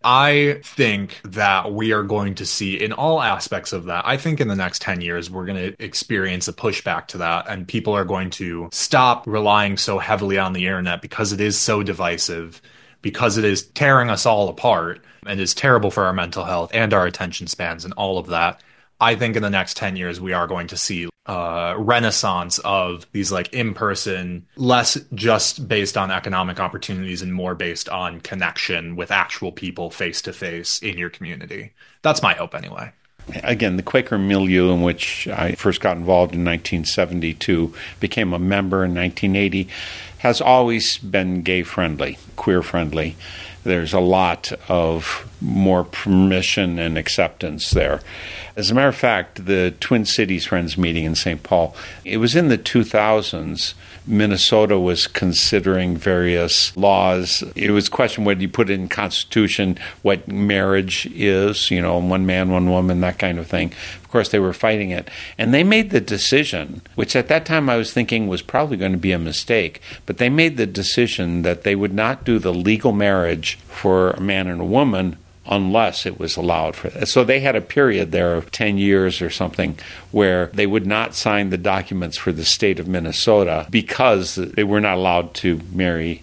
I think that we are going to see in all aspects of that. I think in the next ten years, we're going to experience a pushback to that, and people are going to stop relying so heavily on the internet because it is so divisive, because it is tearing us all apart and is terrible for our mental health and our attention spans and all of that. I think in the next ten years, we are going to see a renaissance of these like in-person, less just based on economic opportunities and more based on connection with actual people face to face in your community. That's my hope anyway. Again, the Quaker milieu in which I first got involved in nineteen seventy-two, became a member in nineteen eighty, has always been gay-friendly, queer-friendly. There's a lot of more permission and acceptance there. As a matter of fact, the Twin Cities Friends meeting in Saint Paul, it was in the two thousands. Minnesota was considering various laws. It was a question, whether you put it in Constitution, what marriage is, you know, one man, one woman, that kind of thing. Of course, they were fighting it. And they made the decision, which at that time I was thinking was probably going to be a mistake, but they made the decision that they would not do the legal marriage for a man and a woman unless it was allowed for that. So they had a period there of ten years or something where they would not sign the documents for the state of Minnesota because they were not allowed to marry.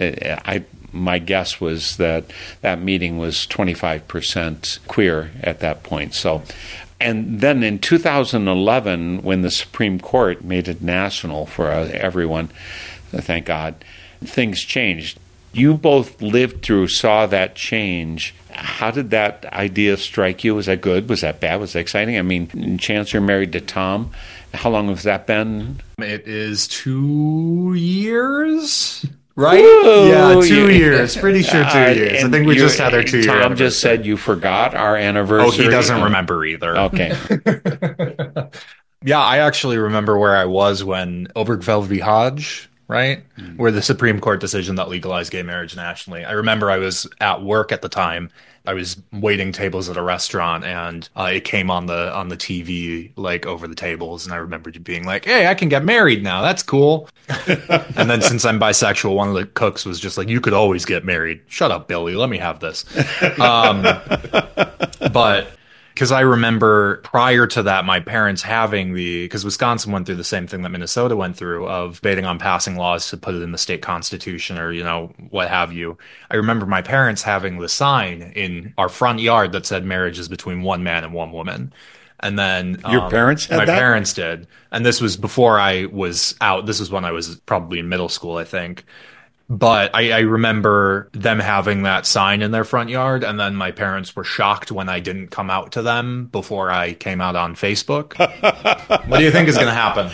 I, my guess was that that meeting was twenty-five percent queer at that point. So, and then in two thousand eleven, when the Supreme Court made it national for everyone, thank God, things changed. You both lived through, saw that change. How did that idea strike you? Was that good? Was that bad? Was that exciting? I mean, Chance, you're married to Tom. How long has that been? It is two years, right? Woo! Yeah, two yeah. years. Pretty sure two uh, years. I think we just had our two years. Tom anniversary. just said you forgot our anniversary. Oh, he doesn't remember either. Okay. Yeah, I actually remember where I was when Obergefell v. Hodge, right? Mm. Where the Supreme Court decision that legalized gay marriage nationally. I remember I was at work at the time. I was waiting tables at a restaurant, and uh, it came on the on the T V, like, over the tables, and I remember being like, hey, I can get married now. That's cool. And then since I'm bisexual, one of the cooks was just like, you could always get married. Shut up, Billy. Let me have this. Um, but... Because I remember prior to that, my parents having the, because Wisconsin went through the same thing that Minnesota went through of debating on passing laws to put it in the state constitution or, you know, what have you. I remember my parents having the sign in our front yard that said marriage is between one man and one woman. And then your um, parents had my that? parents did. And this was before I was out. This was when I was probably in middle school, I think. But I, I remember them having that sign in their front yard, and then my parents were shocked when I didn't come out to them before I came out on Facebook. What do you think is going to happen?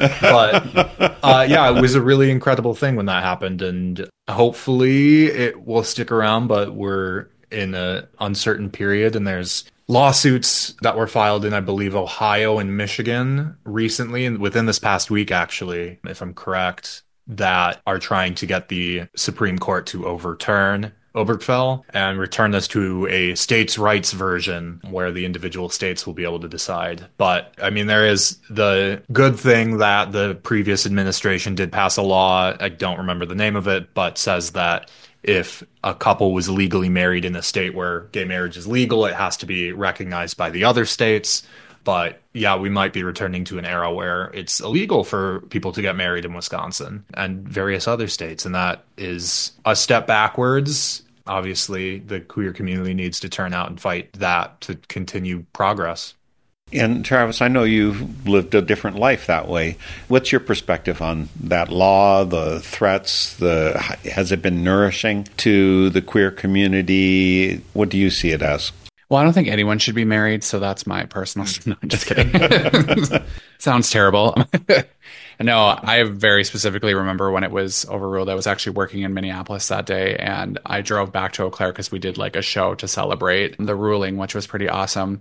But uh, yeah, it was a really incredible thing when that happened, and hopefully it will stick around, but we're in an uncertain period, and there's lawsuits that were filed in, I believe, Ohio and Michigan recently, and within this past week, actually, if I'm correct, that are trying to get the Supreme Court to overturn Obergefell and return this to a states' rights version where the individual states will be able to decide. But, I mean, there is the good thing that the previous administration did pass a law, I don't remember the name of it, but says that if a couple was legally married in a state where gay marriage is legal, it has to be recognized by the other states. But yeah, we might be returning to an era where it's illegal for people to get married in Wisconsin and various other states. And that is a step backwards. Obviously, the queer community needs to turn out and fight that to continue progress. And Travis, I know you've lived a different life that way. What's your perspective on that law, the threats, the has it been nourishing to the queer community? What do you see it as? Well, I don't think anyone should be married, so that's my personal... No, I'm just kidding. Sounds terrible. No, I very specifically remember when it was overruled. I was actually working in Minneapolis that day, and I drove back to Eau Claire because we did like a show to celebrate the ruling, which was pretty awesome.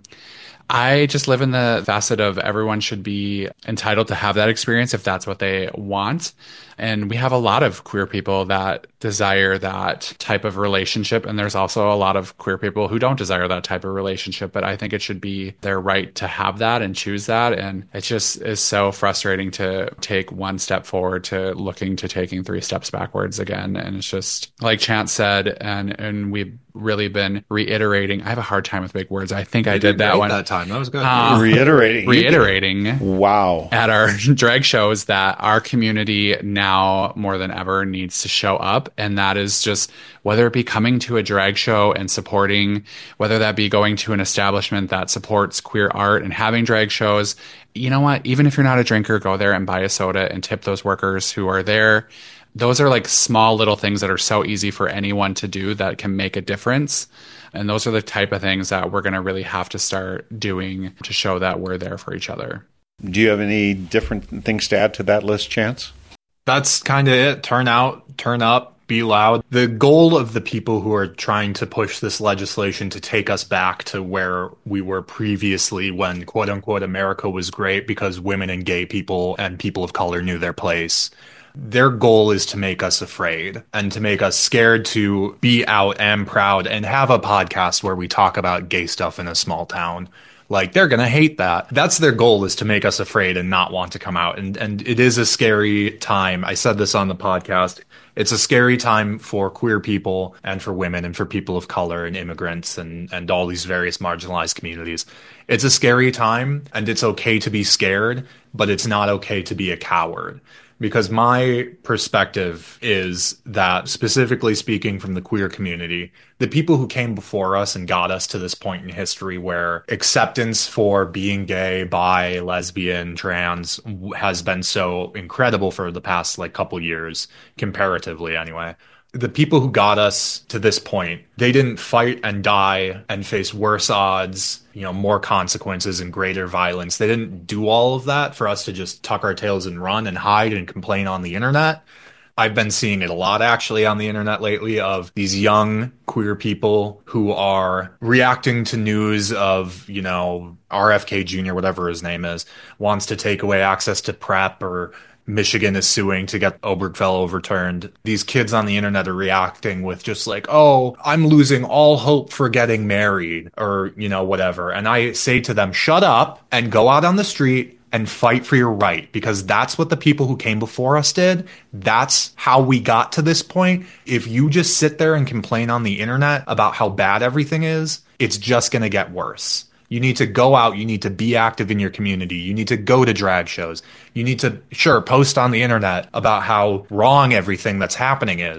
I just live in the facet of everyone should be entitled to have that experience if that's what they want. And we have a lot of queer people that desire that type of relationship. And there's also a lot of queer people who don't desire that type of relationship. But I think it should be their right to have that and choose that. And it just is so frustrating to take one step forward to looking to taking three steps backwards again. And it's just like Chance said, and, and we've really been reiterating. I have a hard time with big words. I think you I did that one. That time. That was good. Uh, reiterating. Reiterating. Wow. At our drag shows that our community now more than ever needs to show up. And that is just whether it be coming to a drag show and supporting, whether that be going to an establishment that supports queer art and having drag shows. You know what? Even if you're not a drinker, go there and buy a soda and tip those workers who are there. Those are like small little things that are so easy for anyone to do that can make a difference. And those are the type of things that we're going to really have to start doing to show that we're there for each other. Do you have any different things to add to that list, Chance? That's kind of it. Turn out, turn up, be loud. The goal of the people who are trying to push this legislation to take us back to where we were previously when, quote unquote, America was great because women and gay people and people of color knew their place. Their goal is to make us afraid and to make us scared to be out and proud and have a podcast where we talk about gay stuff in a small town. Like, they're going to hate that. That's their goal, is to make us afraid and not want to come out. And and it is a scary time. I said this on the podcast. It's a scary time for queer people and for women and for people of color and immigrants and, and all these various marginalized communities. It's a scary time, and it's okay to be scared, but it's not okay to be a coward. Because my perspective is that, specifically speaking from the queer community, the people who came before us and got us to this point in history where acceptance for being gay, bi, lesbian, trans has been so incredible for the past like couple years, comparatively anyway. The people who got us to this point, they didn't fight and die and face worse odds, you know, more consequences and greater violence. They didn't do all of that for us to just tuck our tails and run and hide and complain on the internet. I've been seeing it a lot actually on the internet lately of these young queer people who are reacting to news of, you know, R F K Junior, whatever his name is, wants to take away access to PrEP, or Michigan is suing to get Obergefell overturned. These kids on the internet are reacting with just like, oh, I'm losing all hope for getting married, or, you know, whatever. And I say to them, shut up and go out on the street and fight for your right, because that's what the people who came before us did. That's how we got to this point. If you just sit there and complain on the internet about how bad everything is, it's just going to get worse. You need to go out. You need to be active in your community. You need to go to drag shows. You need to, sure, post on the internet about how wrong everything that's happening is,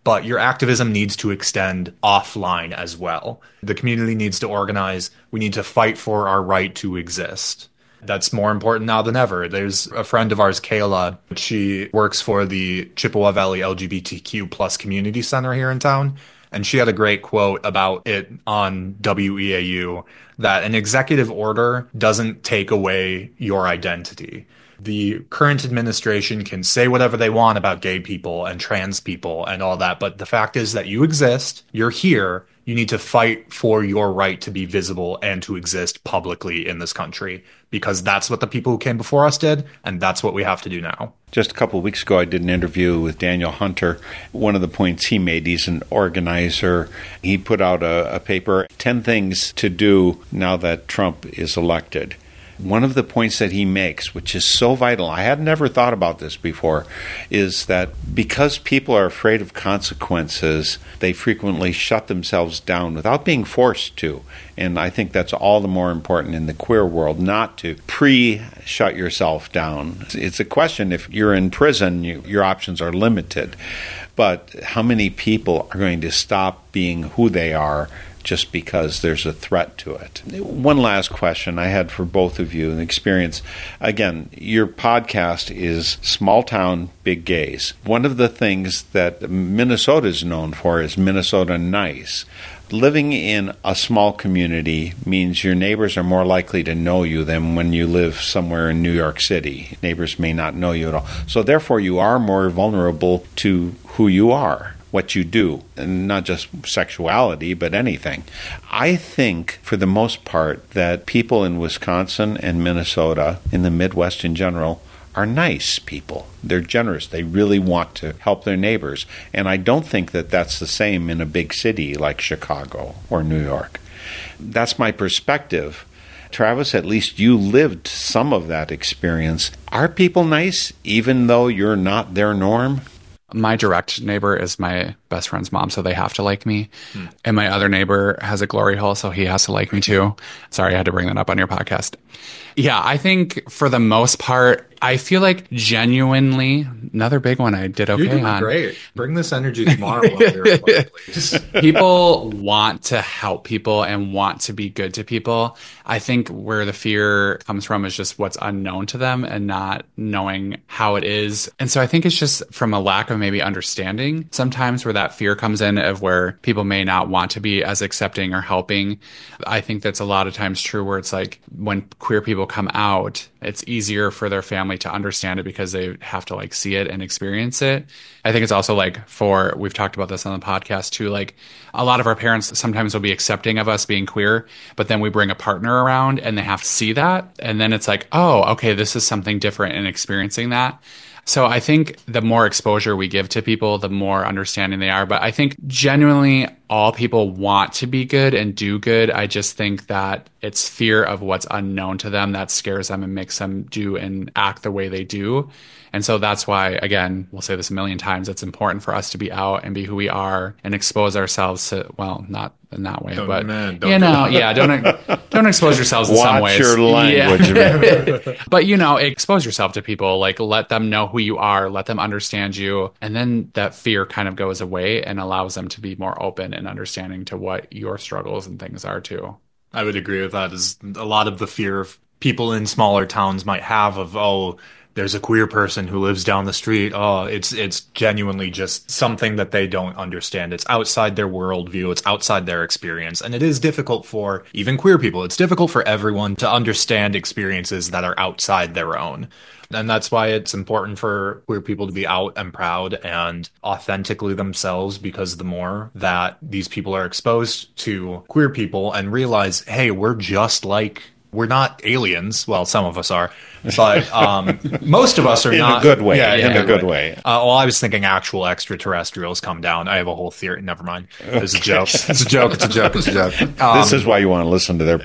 but your activism needs to extend offline as well. The community needs to organize. We need to fight for our right to exist. That's more important now than ever. There's a friend of ours, Kayla. She works for the Chippewa Valley L G B T Q plus community center here in town. And she had a great quote about it on W E A U, that an executive order doesn't take away your identity. The current administration can say whatever they want about gay people and trans people and all that, but the fact is that you exist, you're here, you need to fight for your right to be visible and to exist publicly in this country, because that's what the people who came before us did, and that's what we have to do now. Just a couple of weeks ago, I did an interview with Daniel Hunter. One of the points he made, he's an organizer. He put out a, a paper, ten things to do now that Trump is elected. One of the points that he makes, which is so vital, I had never thought about this before, is that because people are afraid of consequences, they frequently shut themselves down without being forced to. And I think that's all the more important in the queer world, not to pre-shut yourself down. It's a question, if you're in prison, you, your options are limited. But how many people are going to stop being who they are just because there's a threat to it? One last question I had for both of you, an experience. Again, your podcast is Small Town, Big Gays. One of the things that Minnesota is known for is Minnesota Nice. Living in a small community means your neighbors are more likely to know you than when you live somewhere in New York City. Neighbors may not know you at all. So therefore, you are more vulnerable to who you are, what you do, and not just sexuality, but anything. I think, for the most part, that people in Wisconsin and Minnesota, in the Midwest in general, are nice people. They're generous. They really want to help their neighbors. And I don't think that that's the same in a big city like Chicago or New York. That's my perspective. Travis, at least you lived some of that experience. Are people nice, even though you're not their norm? My direct neighbor is my best friend's mom, so they have to like me. Hmm. And my other neighbor has a glory hole, so he has to like me too. Sorry, I had to bring that up on your podcast. Yeah, I think for the most part, I feel like genuinely, another big one I did okay You're doing on. Great. Bring this energy tomorrow. Up here, please. People want to help people and want to be good to people. I think where the fear comes from is just what's unknown to them and not knowing how it is. And so I think it's just from a lack of maybe understanding sometimes where that fear comes in, of where people may not want to be as accepting or helping. I think that's a lot of times true, where it's like when queer people come out, it's easier for their family to understand it because they have to like see it and experience it. I think it's also like for, we've talked about this on the podcast too, like a lot of our parents sometimes will be accepting of us being queer, but then we bring a partner around and they have to see that. And then it's like, oh, okay, this is something different, and experiencing that. So I think the more exposure we give to people, the more understanding they are. But I think genuinely all people want to be good and do good. I just think that it's fear of what's unknown to them that scares them and makes them do and act the way they do. And so that's why, again, we'll say this a million times, it's important for us to be out and be who we are and expose ourselves to, well, not in that way, oh, but, man, you know, yeah, don't don't expose yourselves in Watch some ways. your language. Yeah. But, you know, expose yourself to people, like let them know who you are, let them understand you. And then that fear kind of goes away and allows them to be more open and understanding to what your struggles and things are too. I would agree with that. Is a lot of the fear people in smaller towns might have of, oh, there's a queer person who lives down the street. Oh, it's it's genuinely just something that they don't understand. It's outside their worldview. It's outside their experience. And it is difficult for even queer people. It's difficult for everyone to understand experiences that are outside their own. And that's why it's important for queer people to be out and proud and authentically themselves, because the more that these people are exposed to queer people and realize, hey, we're just like, we're not aliens. Well, some of us are, but um, most of us are in not. In a good way. Yeah, in, in a good way. way. Uh, well, I was thinking actual extraterrestrials come down. I have a whole theory. Never mind. It's okay. a joke. It's a joke. It's a joke. It's a joke. Um, this is why you want to listen to their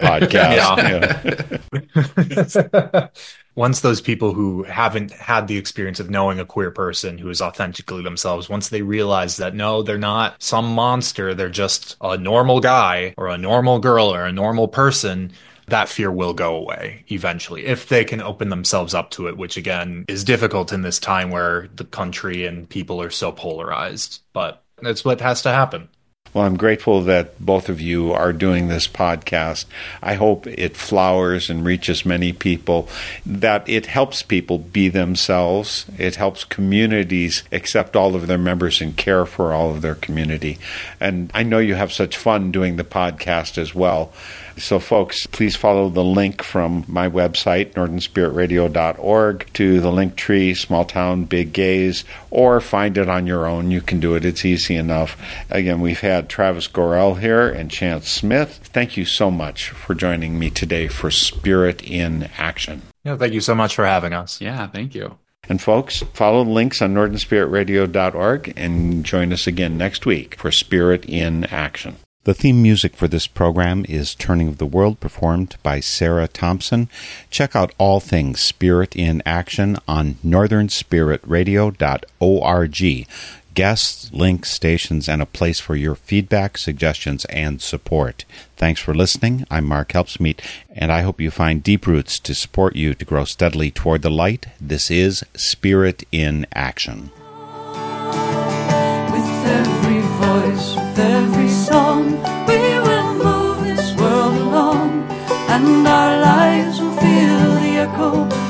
podcast. Yeah. Yeah. Once those people who haven't had the experience of knowing a queer person who is authentically themselves, once they realize that, no, they're not some monster, they're just a normal guy or a normal girl or a normal person, that fear will go away eventually if they can open themselves up to it, which again is difficult in this time where the country and people are so polarized. But That's what has to happen. Well, I'm grateful that both of you are doing this podcast. I hope it flowers and reaches many people, that it helps people be themselves. It helps communities accept all of their members and care for all of their community. And I know you have such fun doing the podcast as well. So, folks, please follow the link from my website, northern spirit radio dot org, to the link tree, Small Town, Big Gays, or find it on your own. You can do it. It's easy enough. Again, we've had Travis Gorell here and Chance Smith. Thank you so much for joining me today for Spirit in Action. Yeah, thank you so much for having us. Yeah, thank you. And, folks, follow the links on northern spirit radio dot org and join us again next week for Spirit in Action. The theme music for this program is Turning of the World, performed by Sarah Thompson. Check out all things Spirit in Action on northern spirit radio dot org. Guests, links, stations, and a place for your feedback, suggestions, and support. Thanks for listening. I'm Mark Helpsmeet, and I hope you find deep roots to support you to grow steadily toward the light. This is Spirit in Action. With every voice, with every song, we will move this world along, and our lives will feel the echo